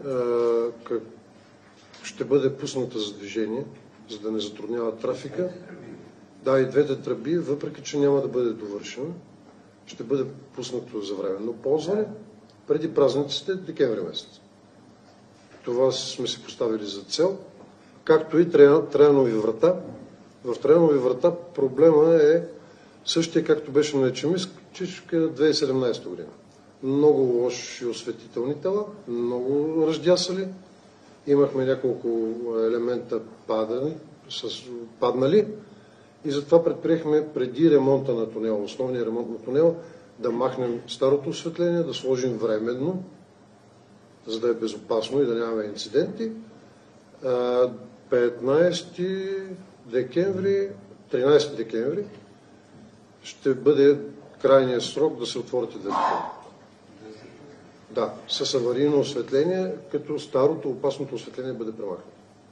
ще бъде пусната за движение, за да не затруднява трафика. Да, и двете тръби, въпреки че няма да бъде довършено, ще бъде пуснато за временно ползване преди празниците декември месец. Това сме си поставили за цел, както и Траянови врата. В Траянови врата проблема е същия, както беше на Ечемишка 2017 година. Много лоши осветителни тела, много ръждясали. Имахме няколко елемента паднали. И затова предприехме преди ремонта на тунела, основния ремонт на тунела, да махнем старото осветление, да сложим временно, за да е безопасно и да нямаме инциденти. 13 декември ще бъде крайният срок да се отворят и двете тунела. Да, с аварийно осветление, като старото опасното осветление бъде премахнато.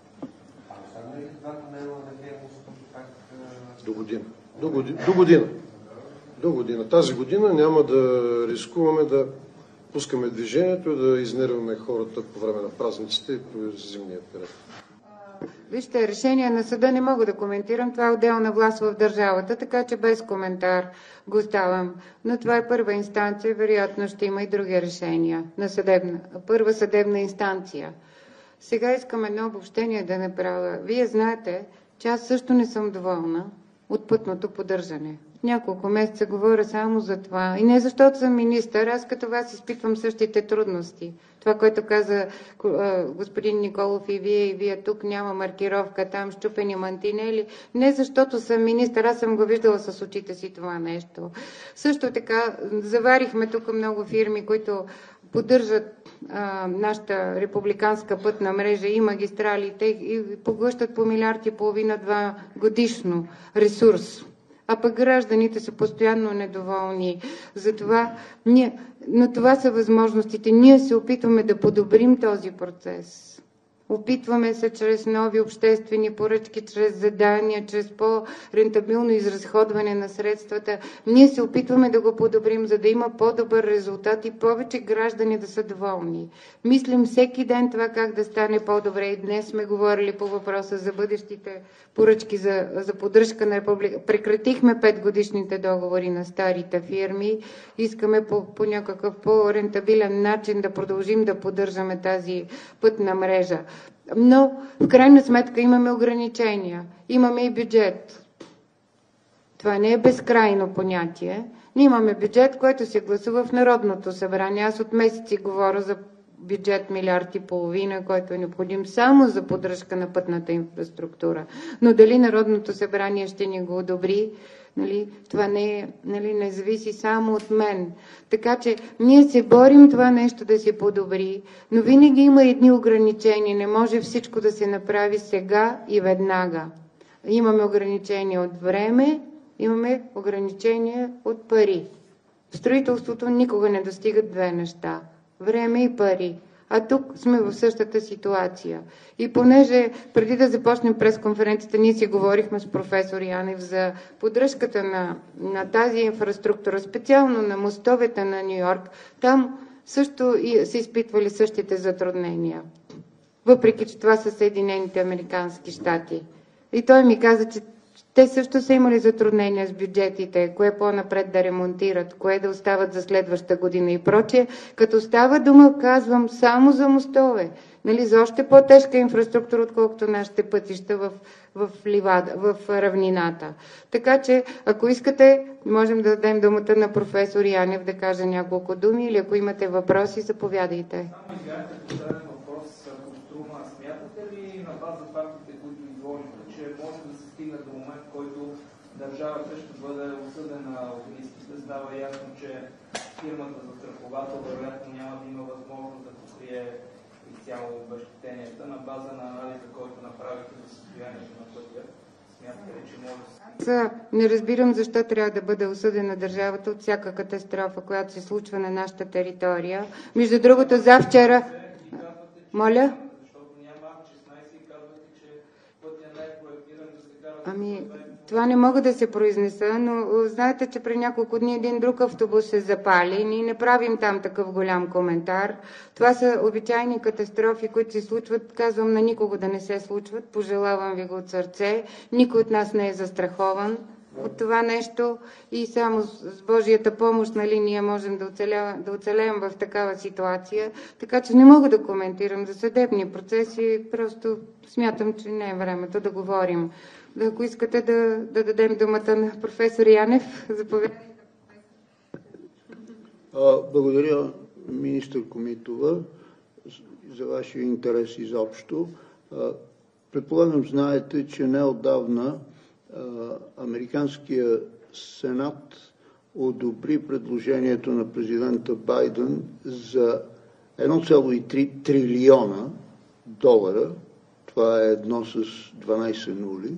До година. Тази година няма да рискуваме да пускаме движението и да изнервяме хората по време на празниците и по зимния период. Вижте, решение на съда не мога да коментирам. Това е отделна власт в държавата, така че без коментар го оставам. Но това е първа инстанция, вероятно ще има и други решения на първа съдебна инстанция. Сега искам едно обобщение да направя. Вие знаете, че аз също не съм доволна от пътното поддържане. Няколко месеца говоря само за това. И не защото съм министър, аз като вас изпитвам същите трудности. Това, което каза господин Николов и вие тук, няма маркировка, там щупени мантинели. Не защото съм министър, аз съм го виждала с очите си това нещо. Също така, заварихме тук много фирми, които поддържат нашата републиканска пътна мрежа и магистралите и поглъщат по 1,5 милиарда 2 годишно ресурс. А пък гражданите са постоянно недоволни. Но това са възможностите. Ние се опитваме да подобрим този процес. Опитваме се чрез нови обществени поръчки, чрез задания, чрез по-рентабилно изразходване на средствата. Ние се опитваме да го подобрим, за да има по-добър резултат и повече граждани да са доволни. Мислим всеки ден това как да стане по-добре. И днес сме говорили по въпроса за бъдещите поръчки за поддръжка на република. Прекратихме 5-годишните договори на старите фирми. Искаме по някакъв по-рентабилен начин да продължим да поддържаме тази пътна мрежа. Но в крайна сметка имаме ограничения. Имаме и бюджет. Това не е безкрайно понятие. Ние имаме бюджет, който се гласува в Народното събрание. Аз от месеци говоря за бюджет 1,5 милиарда, който е необходим само за поддръжка на пътната инфраструктура. Но дали Народното събрание ще ни го одобри, това не зависи само от мен. Така че ние се борим това нещо да се подобри, но винаги има едни ограничения. Не може всичко да се направи сега и веднага. Имаме ограничения от време, имаме ограничения от пари. В строителството никога не достигат две неща. Време и пари. А тук сме в същата ситуация. И понеже преди да започнем пресконференцията, ние си говорихме с професор Янев за поддръжката на тази инфраструктура, специално на мостовете на Ню-Йорк, там също са изпитвали същите затруднения. Въпреки че това са Съединените американски щати. И той ми каза, че те също са имали затруднения с бюджетите, кое по-напред да ремонтират, кое да остават за следващата година и прочее. Като става дума, казвам, само за мостове, нали, за още по-тежка инфраструктура, отколкото нашите пътища в равнината. Така че, ако искате, можем да дадем думата на професор Янев да каже няколко думи, или ако имате въпроси, заповядайте. Само бяхте поставен въпрос, ако Струма, смятате ли на база фактите, които изложите, че може да се стигне до момент, в който държавата ще бъде осъдена от листите? Става ясно, че фирмата за застраховател вероятно няма да има възможност да покрие изцяло обезщетенията на база на анализа, който направите за състоянието на пътя. Смятате ли, че може да се... Не разбирам защо трябва да бъде осъдена държавата от всяка катастрофа, която се случва на нашата територия. Между другото, завчера... Моля? Ами, това не мога да се произнеса, но знаете, че при няколко дни един друг автобус се запали. Ние не правим там такъв голям коментар. Това са обичайни катастрофи, които се случват. Казвам на никого да не се случват. Пожелавам ви го от сърце. Никой от нас не е застрахован от това нещо и само с Божията помощ, нали, ние можем да оцелеем в такава ситуация. Така че не мога да коментирам за съдебни процеси. Просто смятам, че не е времето да говорим. Ако искате да дадем думата на професор Янев, заповядайте. Благодаря, министър Комитова, за вашия интерес изобщо. Предполагам, знаете, че неотдавна Американския сенат одобри предложението на президента Байден за 1,3 трилиона долара, това е едно с 12 нули,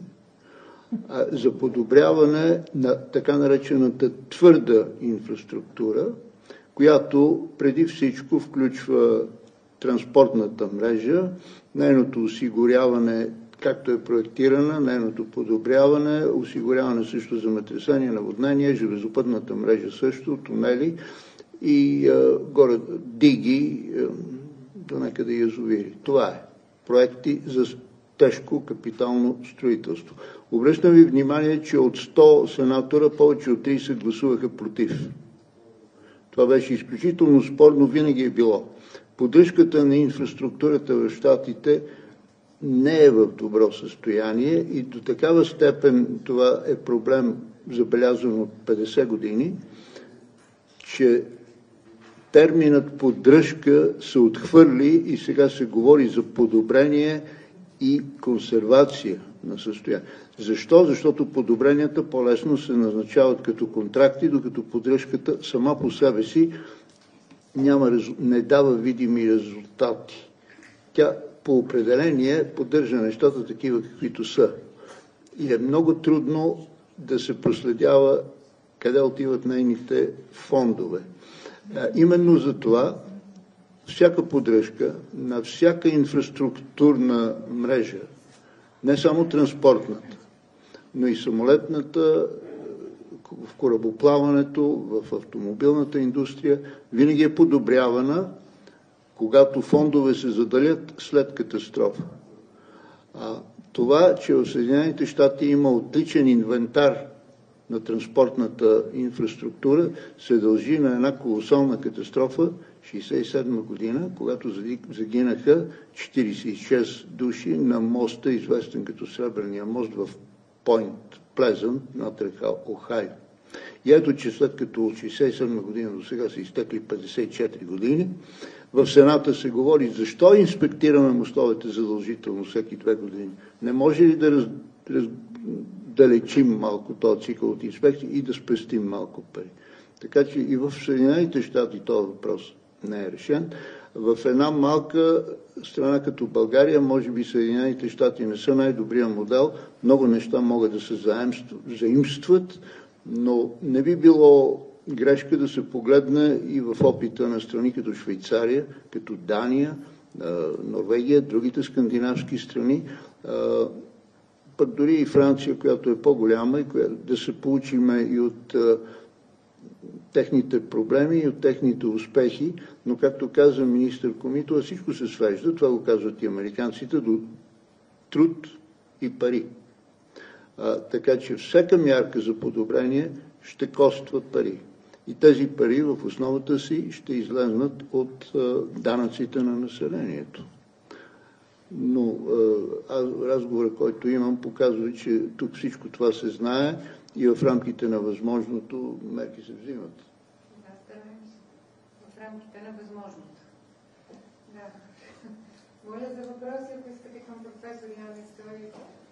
за подобряване на така наречената твърда инфраструктура, която преди всичко включва транспортната мрежа, нейното осигуряване, както е проектирана, нейното подобряване, осигуряване също земетресение, наводнение, железопътната мрежа също, тунели и горе диги, до някъде язовири. Това е. Проекти за тежко капитално строителство. Обръщам ви внимание, че от 100 сенатора повече от 30 гласуваха против. Това беше изключително спорно, винаги е било. Поддръжката на инфраструктурата в щатите не е в добро състояние и до такава степен това е проблем забелязан от 50 години, че терминът поддръжка се отхвърли и сега се говори за подобрение и консервация на състояние. Защо? Защото подобренията по-лесно се назначават като контракти, докато поддръжката сама по себе си не дава видими резултати. Тя по определение поддържа нещата такива, каквито са. И е много трудно да се проследява къде отиват нейните фондове. Именно за това всяка поддръжка на всяка инфраструктурна мрежа, не само транспортната, но и самолетната, в корабоплаването, в автомобилната индустрия, винаги е подобрявана, когато фондове се заделят след катастрофа. Това, че в Съединените щати има отличен инвентар на транспортната инфраструктура, се дължи на една колосална катастрофа 1967 година, когато загинаха 46 души на моста, известен като Сребърния мост в Пойнт Плезънт, над река Охайо. И ето, че след като от 1967 година до сега са изтекли 54 години, в Сената се говори защо инспектираме мостовете задължително всеки 2 години. Не може ли да лечим малко този цикъл от инспекции и да спестим малко пари? Така че и в Съединените щати този въпрос не е решен. В една малка страна като България, може би Съединените щати не са най-добрия модел. Много неща могат да се заимстват, но не би било грешка да се погледне и в опита на страни като Швейцария, като Дания, Норвегия, другите скандинавски страни, пък дори и Франция, която е по-голяма, и да се получиме и от техните проблеми и от техните успехи, но както каза министър Комитова, всичко се свежда, това го казват и американците, до труд и пари. Така че всяка мярка за подобрение ще коства пари. И тези пари в основата си ще излезнат от данъците на населението. Но разговорът, който имам, показва, че тук всичко това се знае и в рамките на възможното мерки се взимат. Да, стараем се. В рамките на възможното. Да. Моля за въпроси, ако искате към професор Яна Стоев.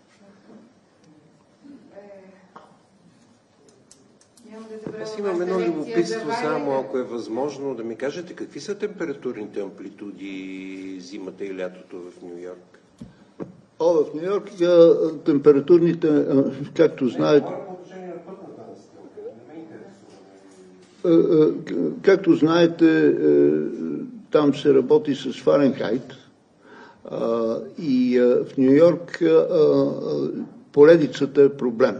Аз имам едно любопитство, само ако е възможно да ми кажете какви са температурните амплитуди зимата и лятото в Ню Йорк? В Ню Йорк температурните, както знаете, там се работи с Фаренхайт и в Ню Йорк поредицата е проблем.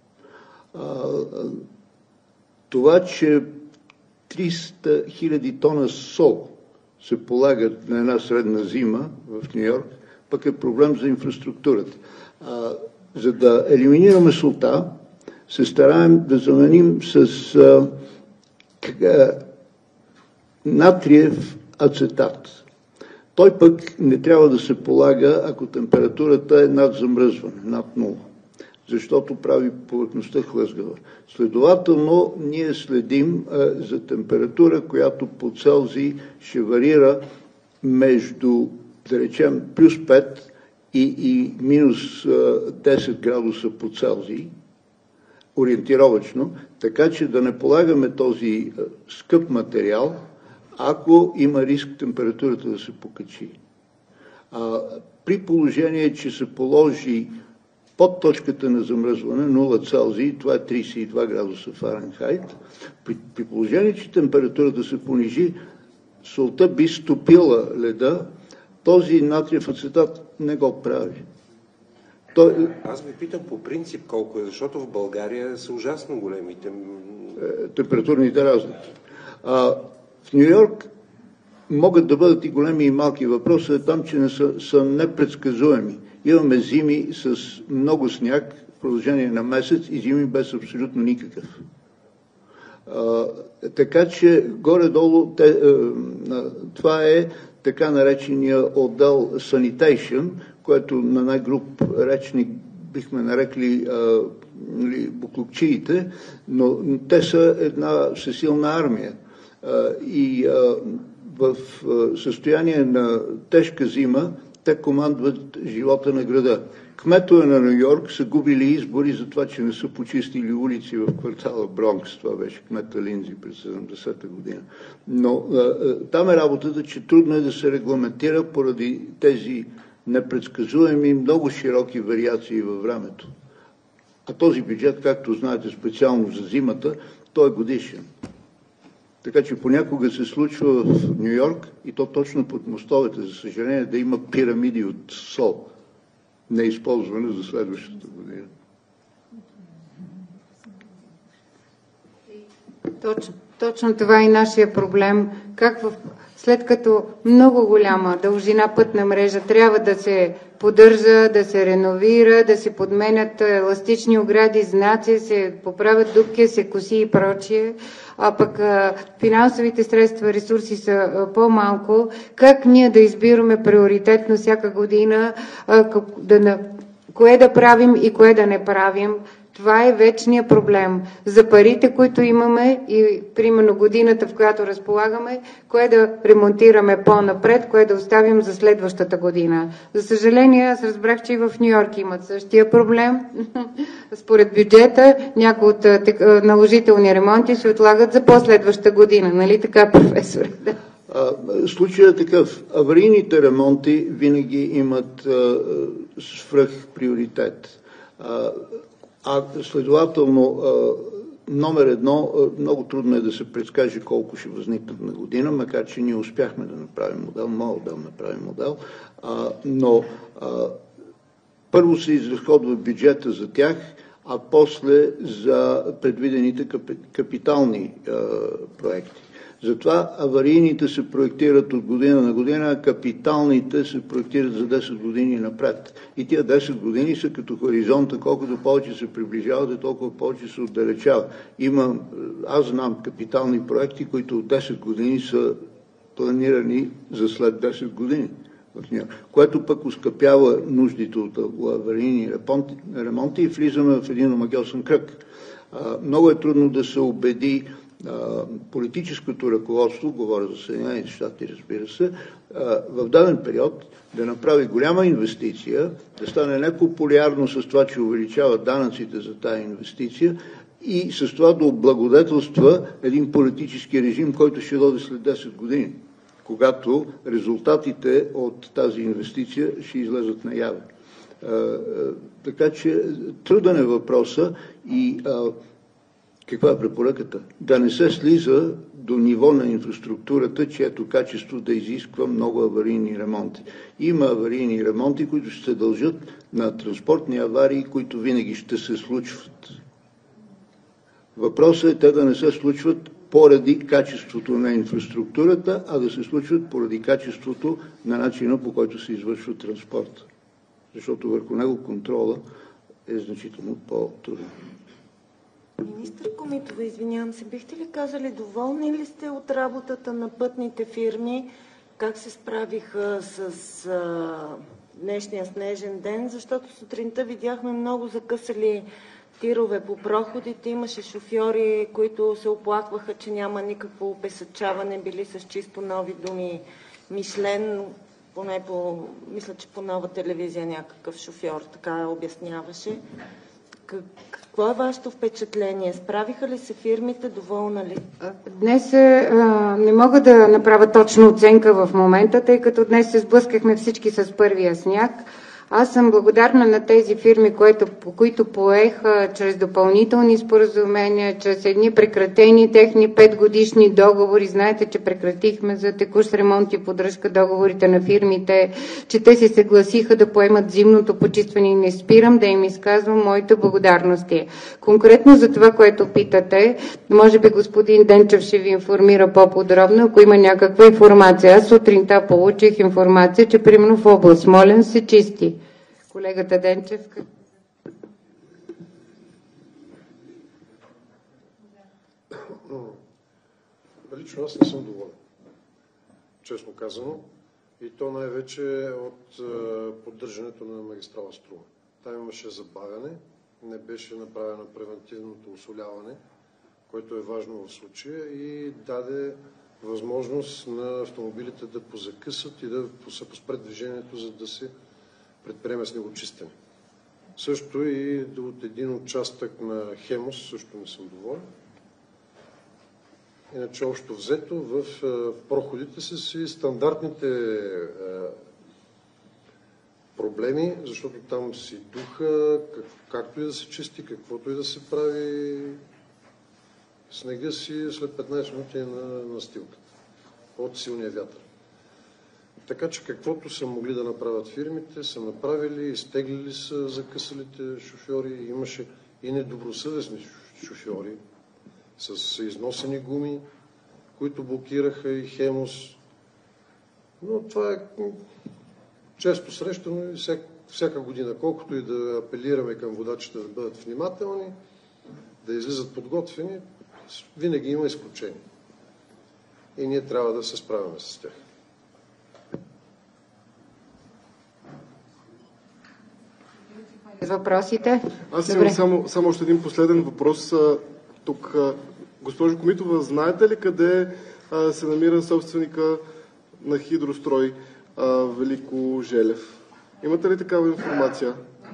Това, че 300 000 тона сол се полагат на една средна зима в Ню Йорк, пък е проблем за инфраструктурата. За да елиминираме солта, се стараем да заменим с натриев ацетат. Той пък не трябва да се полага, ако температурата е над замръзване, над 0, защото прави повърхността хлъзгава. Следователно, ние следим за температура, която по Целзий ще варира между, да речем, плюс 5 и минус 10 градуса по Целзий, ориентировачно, така че да не полагаме този скъп материал, ако има риск температурата да се покачи. При положение, че се положи под точката на замръзване 0 Целзий, това е 32 градуса Фаренхайт, при положение, че температурата се понижи, солта би стопила леда, този натриев ацетат не го прави. Аз ви питам по принцип колко е, защото в България са ужасно големите температурните разлики. В Ню Йорк могат да бъдат и големи и малки. Въпросът е там, че са непредсказуеми. Имаме зими с много сняг в продължение на месец и зими без абсолютно никакъв. Така че горе-долу това е така наречения отдел sanitation, което на най-груб речник бихме нарекли буклукчиите, но те са една всесилна армия. И в състояние на тежка зима те командват живота на града. Кметове на Ню Йорк са губили избори за това, че не са почистили улици в квартала Бронкс. Това беше кмета Линдзи през 70-та година. Но там е работата, че трудно е да се регламентира поради тези непредсказуеми, много широки вариации във времето. А този бюджет, както знаете, специално за зимата, той е годишен. Така че понякога се случва в Ню Йорк и то точно под мостовете, за съжаление, да има пирамиди от сол, неизползване за следващата година. Точно това е нашия проблем. След като много голяма дължина пътна мрежа трябва да се поддържа, да се реновира, да се подменят еластични огради, знаци, се поправят дупки, се коси и прочие, а пък финансовите средства, ресурси са по-малко, как ние да избираме приоритетно всяка година кое да правим и кое да не правим? Това е вечният проблем. За парите, които имаме и примерно годината, в която разполагаме, кое да ремонтираме по-напред, кое да оставим за следващата година. За съжаление, аз разбрах, че и в Ню Йорк имат същия проблем. Според бюджета, някои от наложителни ремонти се отлагат за последваща година. Нали така, професор? Случая е такъв. Аварийните ремонти винаги имат свръх приоритет. Следователно, Номер едно, много трудно е да се предскаже колко ще възникнат на година, макар че ние успяхме да направим модел, моят отдел направи модел, но първо се изразходва бюджета за тях, а после за предвидените капитални проекти. Затова аварийните се проектират от година на година, а капиталните се проектират за 10 години напред. И тия 10 години са като хоризонта, колкото повече се приближават, толкова повече се отдалечават. Аз знам капитални проекти, които от 10 години са планирани за след 10 години. Което пък ускъпява нуждите от аварийни ремонти и влизаме в един омагьосан кръг. Много е трудно да се убеди политическото ръководство, говоря за Съединените щати, разбира се, в даден период да направи голяма инвестиция, да стане непопулярно с това, че увеличава данъците за тази инвестиция и с това да облагодетелства един политически режим, който ще дойде след 10 години, когато резултатите от тази инвестиция ще излезат наяве. Така че труден е въпроса и каква е препоръката? Да не се слиза до ниво на инфраструктурата, чието качество да изисква много аварийни ремонти. Има аварийни ремонти, които ще се дължат на транспортни аварии, които винаги ще се случват. Въпросът е те да не се случват поради качеството на инфраструктурата, а да се случват поради качеството на начина, по който се извършва транспорт. Защото върху него контрола е значително по-труден. Министър Комитова, извинявам се, бихте ли казали, доволни ли сте от работата на пътните фирми? Как се справиха с днешния снежен ден? Защото сутринта видяхме много закъсали тирове по проходите. Имаше шофьори, които се оплакваха, че няма никакво обезсъчаване, били с чисто нови думи Мишлен. Мисля, че по Нова телевизия някакъв шофьор така обясняваше. Какво е вашето впечатление? Справиха ли се фирмите? Доволна ли? Днес не мога да направя точна оценка в момента, тъй като днес се сблъскахме всички с първия сняг. Аз съм благодарна на тези фирми, които поеха чрез допълнителни споразумения, чрез едни прекратени техни 5-годишни договори. Знаете, че прекратихме за текущ ремонт и поддръжка договорите на фирмите, че те се съгласиха да поемат зимното почистване и не спирам да им изказвам моите благодарности. Конкретно за това, което питате, може би господин Денчев ще ви информира по-подробно, ако има някаква информация. Аз сутринта получих информация, че примерно в област Смолян се чисти. Колегата Денчев. Лично аз не съм доволен, честно казано, и то най-вече от поддържането на магистрала Струма. Там имаше забавяне, не беше направено превентивното усоляване, което е важно в случая и даде възможност на автомобилите да позакъсат и да се поспред движението, за да се предприеме снегочистене. Също и от един участък на Хемос също не съм доволен. Иначе общо взето в проходите са си стандартните проблеми, защото там си духа, както и да се чисти, каквото и да се прави, снега си след 15 минути на настилката от силния вятър. Така че каквото са могли да направят фирмите, са направили, изтеглили са закъсалите шофьори. Имаше и недобросъвестни шофьори с износени гуми, които блокираха и Хемос. Но това е често срещано и всяка година. Колкото и да апелираме към водачите да бъдат внимателни, да излизат подготвени, винаги има изключения. И ние трябва да се справяме с тях. Въпросите? Аз имам само още един последен въпрос. Тук, госпожо Комитова, знаете ли къде се намира собственика на Хидрострой Велико Желев? Имате ли такава информация?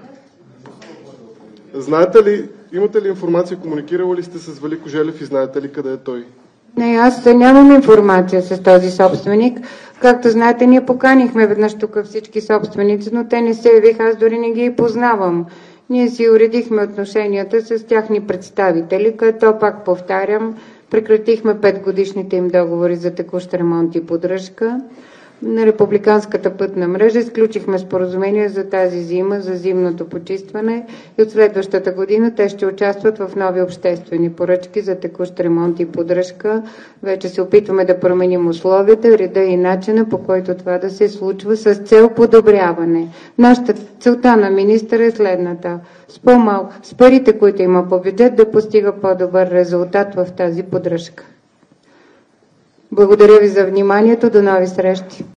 Имате ли информация, комуникирали ли сте с Велико Желев и знаете ли къде е той? Не, аз нямам информация с този собственик. Както знаете, ние поканихме веднъж тук всички собственици, но те не се явиха, аз дори не ги познавам. ние си уредихме отношенията с тяхни представители, като, пак повтарям, прекратихме 5-годишните им договори за текущ ремонт и поддръжка на републиканската пътна мрежа. Изключихме споразумение за тази зима, за зимното почистване и от следващата година те ще участват в нови обществени поръчки за текущ ремонт и поддръжка. Вече се опитваме да променим условията, реда и начина, по който това да се случва с цел подобряване. Целта на министъра е следната: с парите, които има по бюджет, да постига по-добър резултат в тази поддръжка. Благодаря ви за вниманието. До нови срещи!